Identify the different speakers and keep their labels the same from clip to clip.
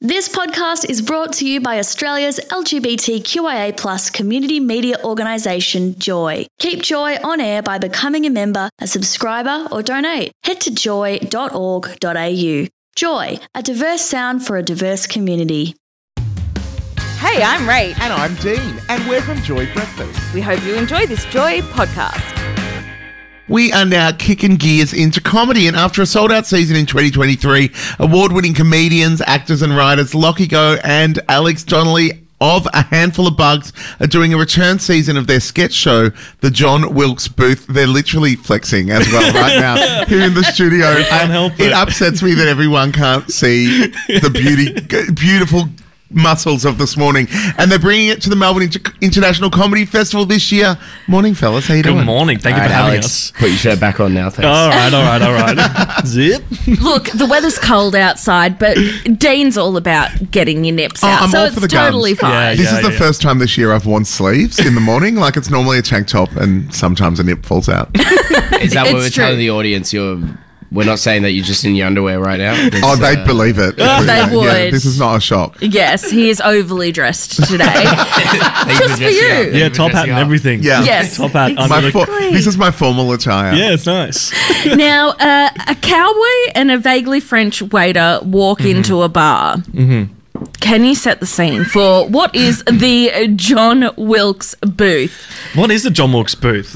Speaker 1: This podcast is brought to you by Australia's LGBTQIA+ community media organisation, Joy. Keep Joy on air by becoming a member, a subscriber or donate. Head to joy.org.au. Joy, a diverse sound for a diverse community.
Speaker 2: Hey, I'm Rach.
Speaker 3: And I'm Dean, and we're from Joy Breakfast.
Speaker 2: We hope you enjoy this Joy podcast.
Speaker 3: We are now kicking gears into comedy, and after a sold-out season in 2023, award-winning comedians, actors and writers Lockie Go and Alex Donnelly of A Handful of Bugs are doing a return season of their sketch show, The John Wilkes Booth. They're literally flexing as well right now here in the studio.
Speaker 4: I can't help it.
Speaker 3: It upsets me that everyone can't see the beautiful muscles of this morning, and they're bringing it to the Melbourne International Comedy Festival this year. Morning, fellas. How you doing?
Speaker 4: Good morning. Thank you for having us.
Speaker 5: Put your shirt back on now, thanks.
Speaker 4: All right. Zip.
Speaker 2: Look, the weather's cold outside, but Dean's all about getting your nips out,
Speaker 3: I'm
Speaker 2: so
Speaker 3: all
Speaker 2: it's
Speaker 3: for the
Speaker 2: totally
Speaker 3: guns.
Speaker 2: fine.
Speaker 3: This is the first time this year I've worn sleeves in the morning. Like, it's normally a tank top and sometimes a nip falls out.
Speaker 5: Is that what we're
Speaker 2: It's true.
Speaker 5: telling the audience? We're not saying that you're just in your underwear right now?
Speaker 3: Oh, they'd believe it.
Speaker 2: They
Speaker 3: Yeah,
Speaker 2: would.
Speaker 3: this is not a shock.
Speaker 2: Yes, he is overly dressed today. Just for you.
Speaker 4: Yeah, top hat and everything.
Speaker 3: Yeah.
Speaker 2: Yes.
Speaker 4: Top hat.
Speaker 2: Exactly.
Speaker 3: This is my formal attire.
Speaker 4: Yeah, it's nice.
Speaker 2: Now, a cowboy and a vaguely French waiter walk into a bar. Mm-hmm. Can you set the scene for what is the John Wilkes Booth?
Speaker 4: What is the John Wilkes Booth?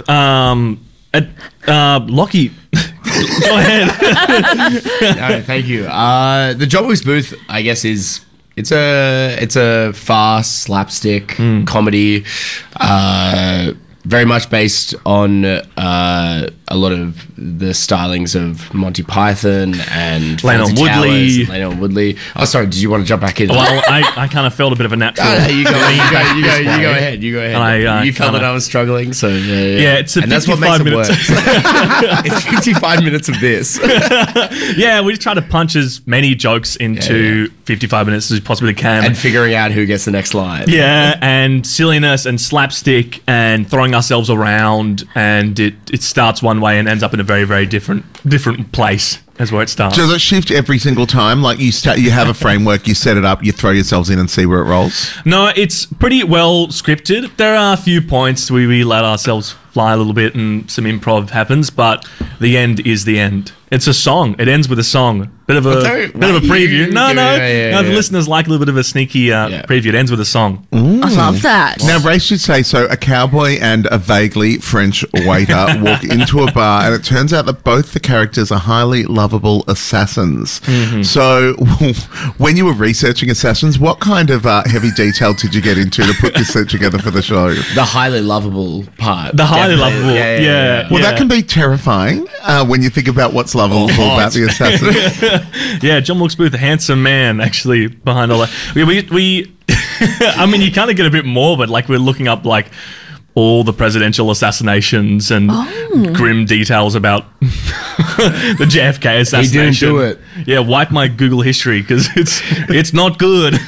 Speaker 4: Lockie, go ahead.
Speaker 5: No, thank you. The John Wilkes Booth, I guess, it's a farce, slapstick comedy, very much based on a lot of the stylings of Monty Python and
Speaker 4: Leonard
Speaker 5: Fawlty
Speaker 4: Woodley.
Speaker 5: Towers, Leonard Woodley. Oh, sorry, did you want to jump back in?
Speaker 4: Well, I kind of felt a bit of a natural.
Speaker 5: You go ahead.
Speaker 4: And I,
Speaker 5: you felt
Speaker 4: kinda-
Speaker 5: that I was struggling, so
Speaker 4: Yeah, it's a
Speaker 5: and that's what makes
Speaker 4: 55
Speaker 5: it work.
Speaker 4: minutes.
Speaker 5: It's 55 minutes of this.
Speaker 4: Yeah, we just try to punch as many jokes into 55 minutes as we possibly can.
Speaker 5: And figuring out who gets the next line.
Speaker 4: Yeah, and silliness and slapstick and throwing ourselves around, and it starts one way and ends up in a very, very different place as where it starts.
Speaker 3: Does it shift every single time? Like, you have a framework, you set it up, you throw yourselves in and see where it rolls?
Speaker 4: No, it's pretty well scripted. There are a few points where we let ourselves fly a little bit and some improv happens, but the end is the end. It's a song. It ends with a song. Bit of a preview. No, the listeners like a little bit of a sneaky preview. It ends with a song.
Speaker 2: I love that.
Speaker 3: Now, Ray should say, so a cowboy and a vaguely French waiter walk into a bar, and it turns out that both the characters are highly lovable assassins. Mm-hmm. So when you were researching assassins, what kind of heavy detail did you get into to put this set together for the show?
Speaker 5: The highly lovable part.
Speaker 4: The highly
Speaker 5: Definitely.
Speaker 4: lovable.
Speaker 5: Yeah.
Speaker 3: Well, that can be terrifying when you think about what's lovable about the assassin.
Speaker 4: Yeah, John Wilkes Booth, a handsome man, actually, behind all that. We I mean, you kind of get a bit more, but like we're looking up like all the presidential assassinations and grim details about the JFK assassination.
Speaker 5: He didn't do it.
Speaker 4: Yeah, wipe my Google history because it's not good.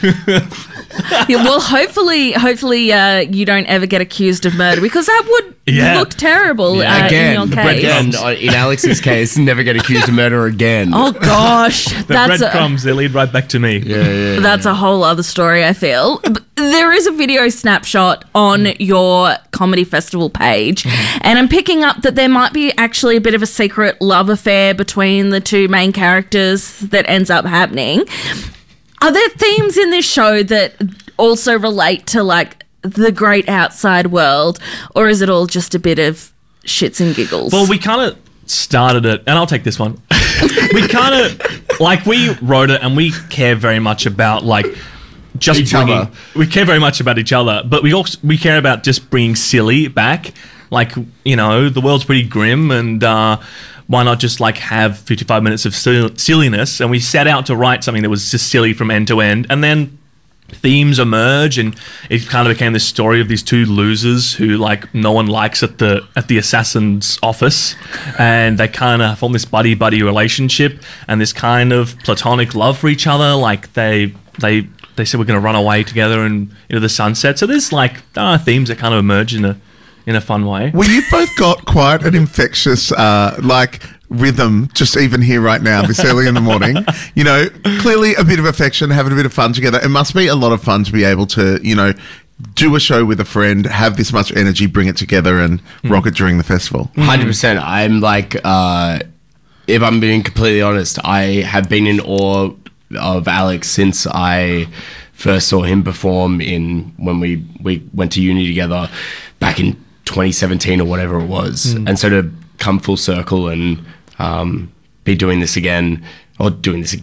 Speaker 2: Yeah, well, hopefully, you don't ever get accused of murder because that would look terrible in your case.
Speaker 5: And in Alex's case, never get accused of murder again.
Speaker 2: Oh gosh,
Speaker 4: The
Speaker 2: that's
Speaker 4: breadcrumbs, they lead right back to me.
Speaker 2: that's a whole other story, I feel. But there is a video snapshot on your comedy festival page, and I'm picking up that there might be actually a bit of a secret love affair between the two main characters that ends up happening. Are there themes in this show that also relate to like the great outside world, or is it all just a bit of shits and giggles?
Speaker 4: Well, we kind of started it, and I'll take this one. We kind of, like, we wrote it, and we care very much about, like, just
Speaker 5: Each
Speaker 4: bringing...
Speaker 5: other.
Speaker 4: We care very much about each other, but we care about just bringing silly back. Like, you know, the world's pretty grim, and why not just, like, have 55 minutes of silliness? And we set out to write something that was just silly from end to end, and then themes emerge, and it kind of became this story of these two losers who like no one likes at the assassin's office, and they kind of form this buddy relationship and this kind of platonic love for each other. Like they said we're going to run away together and into the sunset. So there's like themes that kind of emerge in a fun way.
Speaker 3: Well, you've both got quite an infectious, like, rhythm just even here right now, this early in the morning. You know, clearly a bit of affection, having a bit of fun together. It must be a lot of fun to be able to, you know, do a show with a friend, have this much energy, bring it together and rock it during the festival.
Speaker 5: 100%. I'm like, if I'm being completely honest, I have been in awe of Alex since I first saw him perform when we went to uni together back in 2017 or whatever it was. And so to come full circle and be doing this again, be doing this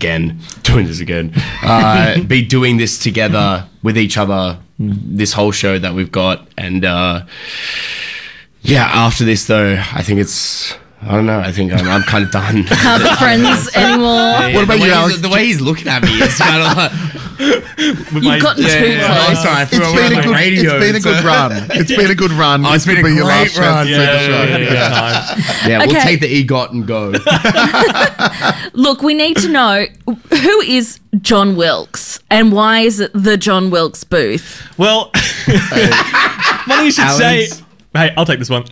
Speaker 5: together with each other, this whole show that we've got. And after this though, I think I don't know. I think I'm kind of done.
Speaker 2: Can't be friends anymore.
Speaker 3: What about you, Alex?
Speaker 5: The way he's looking at me is kind of like...
Speaker 2: You've gotten too close.
Speaker 5: Sorry,
Speaker 3: It's been a good run. It's been a good run.
Speaker 5: It's been a
Speaker 3: Could be your
Speaker 5: great
Speaker 3: last
Speaker 5: run.
Speaker 3: chance to do the show.
Speaker 4: we had a good time.
Speaker 5: Yeah, we'll
Speaker 2: Okay.
Speaker 5: take the EGOT and go.
Speaker 2: Look, we need to know who is John Wilkes and why is it the John Wilkes booth?
Speaker 4: Well, funny you should say.
Speaker 5: Alan's-
Speaker 4: Hey, I'll take this one.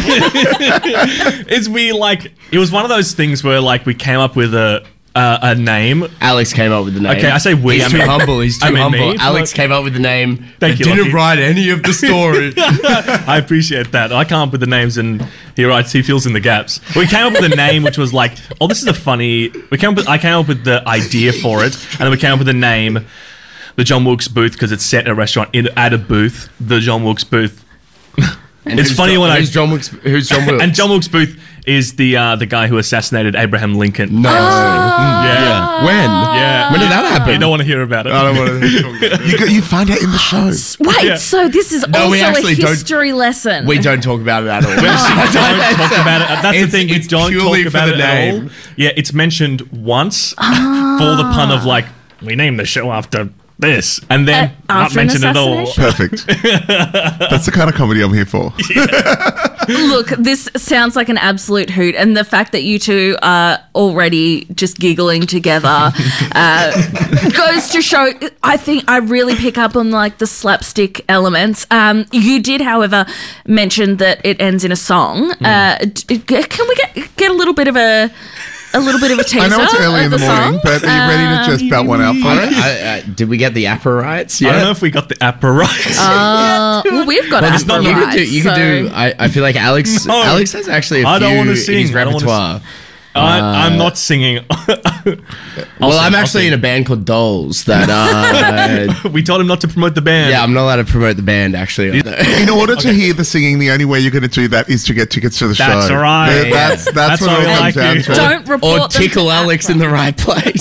Speaker 4: It's it was one of those things where like we came up with a name.
Speaker 5: Alex came up with the name.
Speaker 4: Okay, I say we,
Speaker 5: He's
Speaker 4: I
Speaker 5: too
Speaker 4: mean-
Speaker 5: humble. He's too
Speaker 4: I mean
Speaker 5: humble.
Speaker 4: me.
Speaker 5: Alex came up with the name.
Speaker 4: Thank you,
Speaker 5: Didn't
Speaker 4: Lockie.
Speaker 5: write any of the story.
Speaker 4: I appreciate that. I come up with the names and he fills in the gaps. We came up with a name which was like, oh, this is a funny. I came up with the idea for it, and then we came up with the name, the John Wilkes booth, because it's set in a restaurant at a booth, the John Wilkes booth.
Speaker 5: And
Speaker 4: It's
Speaker 5: who's
Speaker 4: funny when
Speaker 5: who's John Wilkes? Who's John Wilkes?
Speaker 4: And John Wilkes Booth is the guy who assassinated Abraham Lincoln.
Speaker 5: No.
Speaker 4: Yeah.
Speaker 5: When?
Speaker 4: Yeah.
Speaker 5: When did that happen?
Speaker 4: You don't want to hear about it.
Speaker 5: I don't want to.
Speaker 3: You find out in the show.
Speaker 2: Wait,
Speaker 4: Yeah.
Speaker 2: so this is
Speaker 5: No, we
Speaker 2: also a
Speaker 5: actually don't-
Speaker 2: history lesson.
Speaker 5: We don't talk about it at all.
Speaker 4: We actually don't talk about it. That's the
Speaker 5: It's-
Speaker 4: thing. We
Speaker 5: it's
Speaker 4: don't
Speaker 5: purely
Speaker 4: talk
Speaker 5: for
Speaker 4: about
Speaker 5: the
Speaker 4: it at all.
Speaker 5: name.
Speaker 4: Yeah, it's mentioned once for the pun of like, we named the show after this, and then not
Speaker 2: after an
Speaker 4: mentioned at all.
Speaker 2: assassination?
Speaker 3: Perfect. That's the kind of comedy I'm here for.
Speaker 2: Look, this sounds like an absolute hoot, and the fact that you two are already just giggling together goes to show. I think I really pick up on like the slapstick elements. You did, however, mention that it ends in a song. Can we get a little bit of a teaser?
Speaker 3: I know it's early in
Speaker 2: of
Speaker 3: the morning,
Speaker 2: song?
Speaker 3: but are you ready to just belt one out for us?
Speaker 5: Did we get the APRA rights?
Speaker 4: I don't know if we got the APRA right.
Speaker 2: Well, we've got
Speaker 4: it's not-
Speaker 2: Afro
Speaker 5: You could
Speaker 2: rights,
Speaker 5: do. You could do.
Speaker 2: so-
Speaker 5: I feel like Alex.
Speaker 4: No.
Speaker 5: Alex has actually a
Speaker 4: I don't
Speaker 5: few
Speaker 4: wanna
Speaker 5: in
Speaker 4: sing.
Speaker 5: his
Speaker 4: I don't wanna
Speaker 5: repertoire.
Speaker 4: I'm not singing.
Speaker 5: Well, I'm actually in a band called Dolls. That.
Speaker 4: We told him not to promote the band.
Speaker 5: Yeah, I'm not allowed to promote the band. Actually.
Speaker 3: In order to hear the singing, the only way you're going to do that is to get tickets to the show.
Speaker 4: That's right.
Speaker 3: That's
Speaker 4: That's
Speaker 3: what
Speaker 4: why
Speaker 3: it
Speaker 4: we
Speaker 3: comes
Speaker 4: like
Speaker 3: down
Speaker 4: you.
Speaker 3: to.
Speaker 2: Don't report
Speaker 5: Or
Speaker 2: them
Speaker 5: tickle
Speaker 2: to
Speaker 5: Alex in the right place.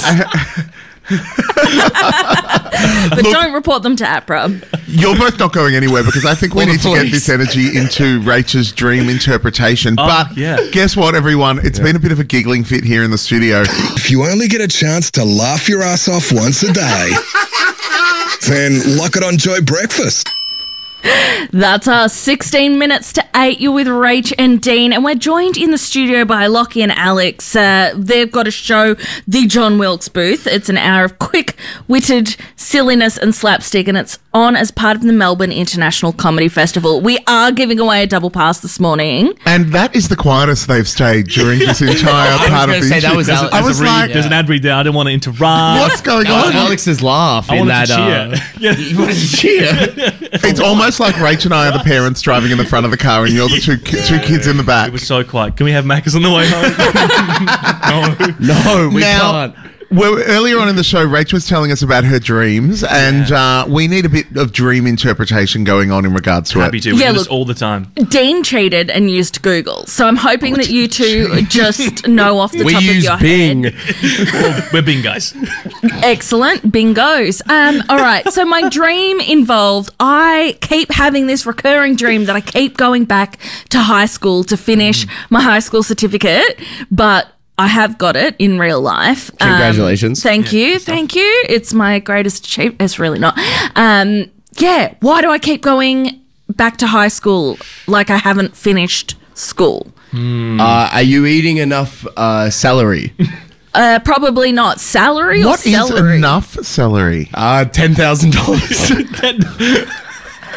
Speaker 2: but don't report them to APRA.
Speaker 3: You're both not going anywhere because I think we
Speaker 5: Or the
Speaker 3: need to get
Speaker 5: police.
Speaker 3: this energy into Rachel's dream interpretation. But
Speaker 4: yeah.
Speaker 3: guess what, everyone? It's been a bit of a giggling fit here in the studio.
Speaker 6: If you only get a chance to laugh your ass off once a day, then lock it on Joy Breakfast.
Speaker 2: That's our 16 minutes to 8. You're with Rach and Dean, and we're joined in the studio by Lockie and Alex. They've got a show, The John Wilkes Booth. It's an hour of quick-witted silliness and slapstick, and it's on as part of the Melbourne International Comedy Festival. We are giving away a double pass this morning.
Speaker 3: And that is the quietest they've stayed during this entire
Speaker 5: I was
Speaker 3: part
Speaker 5: gonna
Speaker 3: of the
Speaker 5: say that
Speaker 3: interview.
Speaker 5: was Alex.
Speaker 3: I was like,
Speaker 4: There's an ad read there. I didn't want to interrupt.
Speaker 3: what's going
Speaker 5: That was
Speaker 3: on?
Speaker 5: Alex's laugh.
Speaker 4: I
Speaker 5: in
Speaker 4: wanted
Speaker 5: that,
Speaker 4: to cheer. Yeah.
Speaker 5: You wanted to cheer.
Speaker 3: It's almost like Rach and I are the parents driving in the front of the car and you're the two kids in the back.
Speaker 4: It was so quiet. Can we have Macca's on the way home? No.
Speaker 5: No, we
Speaker 3: Now,
Speaker 5: can't.
Speaker 3: Well, earlier on in the show, Rach was telling us about her dreams, and we need a bit of dream interpretation going on in regards to
Speaker 4: Happy
Speaker 3: it.
Speaker 4: to. We
Speaker 2: Yeah,
Speaker 4: do this
Speaker 2: look-
Speaker 4: all the time.
Speaker 2: Dean cheated and used Google, so I'm hoping that you two just know off the
Speaker 5: We
Speaker 2: top of
Speaker 5: use
Speaker 2: your
Speaker 5: Bing.
Speaker 2: head.
Speaker 4: Well, we're Bing guys.
Speaker 2: Excellent. Bingos. All right. So my dream involved, I keep having this recurring dream that I keep going back to high school to finish my high school certificate, but I have got it in real life.
Speaker 5: Congratulations.
Speaker 2: Thank you. Thank you. It's my greatest achievement. It's really not. Yeah. Why do I keep going back to high school like I haven't finished school?
Speaker 5: Are you eating enough celery?
Speaker 2: Probably not. Salary or
Speaker 3: What is
Speaker 2: celery?
Speaker 3: enough celery?
Speaker 5: $10,000.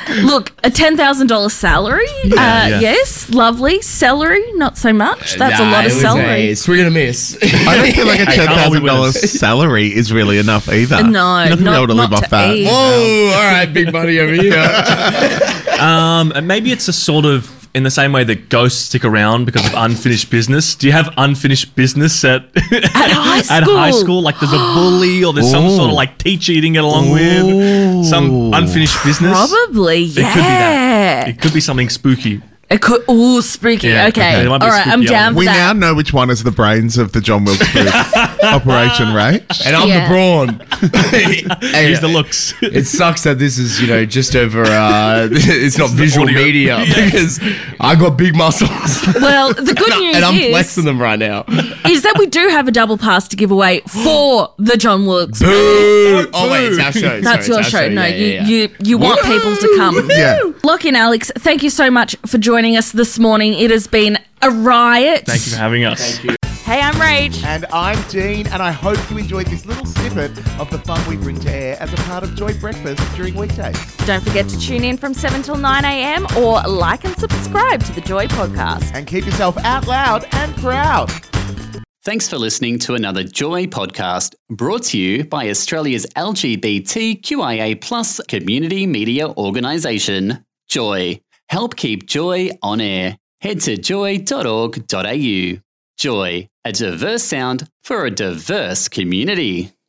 Speaker 2: Look, a $10,000 salary.
Speaker 4: Yeah.
Speaker 2: Yes, lovely. Celery, not so much. That's a lot of celery.
Speaker 5: A swing and a miss.
Speaker 3: I don't feel like a $10,000
Speaker 4: winners.
Speaker 3: salary is really enough either.
Speaker 2: No,
Speaker 3: You're not going to be able to live
Speaker 2: not
Speaker 3: off
Speaker 2: to
Speaker 3: that.
Speaker 2: eat.
Speaker 5: Whoa! All right, big money over here.
Speaker 4: And maybe it's a sort of in the same way that ghosts stick around because of unfinished business. Do you have unfinished business at
Speaker 2: high school?
Speaker 4: At high school, like there's a bully or there's some sort of like teacher you didn't get along with, some unfinished business.
Speaker 2: Probably,
Speaker 4: It could be that. It could be something spooky.
Speaker 2: It could. Ooh, spooky.
Speaker 4: Yeah,
Speaker 2: Okay.
Speaker 4: there might be
Speaker 2: All
Speaker 4: a
Speaker 2: right, I'm
Speaker 4: spooky
Speaker 2: down for
Speaker 3: We
Speaker 2: that.
Speaker 3: now know which one is the brains of the John Wilkes Booth operation, right?
Speaker 5: And I'm
Speaker 2: Yeah.
Speaker 5: the brawn. Hey,
Speaker 4: Use the looks.
Speaker 5: It sucks that this is, just over, it's not visual
Speaker 4: audio.
Speaker 5: media because I got big muscles.
Speaker 2: Well, the good news
Speaker 5: and I'm
Speaker 2: is
Speaker 5: flexing them right now.
Speaker 2: that we do have a double pass to give away for the John Wilkes.
Speaker 5: Boo! Oh, wait, it's our show.
Speaker 2: That's
Speaker 5: Sorry,
Speaker 2: your
Speaker 5: it's our
Speaker 2: show. No,
Speaker 5: Yeah.
Speaker 2: you want people to come.
Speaker 3: Yeah.
Speaker 2: Lockie and Alex, thank you so much for joining us this morning. It has been a riot.
Speaker 4: Thank you for having us.
Speaker 2: Hey, I'm Rach.
Speaker 3: And I'm Dean, and I hope you enjoyed this little snippet of the fun we bring to air as a part of Joy Breakfast during weekdays.
Speaker 2: Don't forget to tune in from 7 till 9 a.m. or like and subscribe to the Joy podcast.
Speaker 3: And keep yourself out loud and proud.
Speaker 7: Thanks for listening to another Joy podcast brought to you by Australia's LGBTQIA+ community media organisation, Joy. Help keep Joy on air. Head to joy.org.au. Joy, a diverse sound for a diverse community.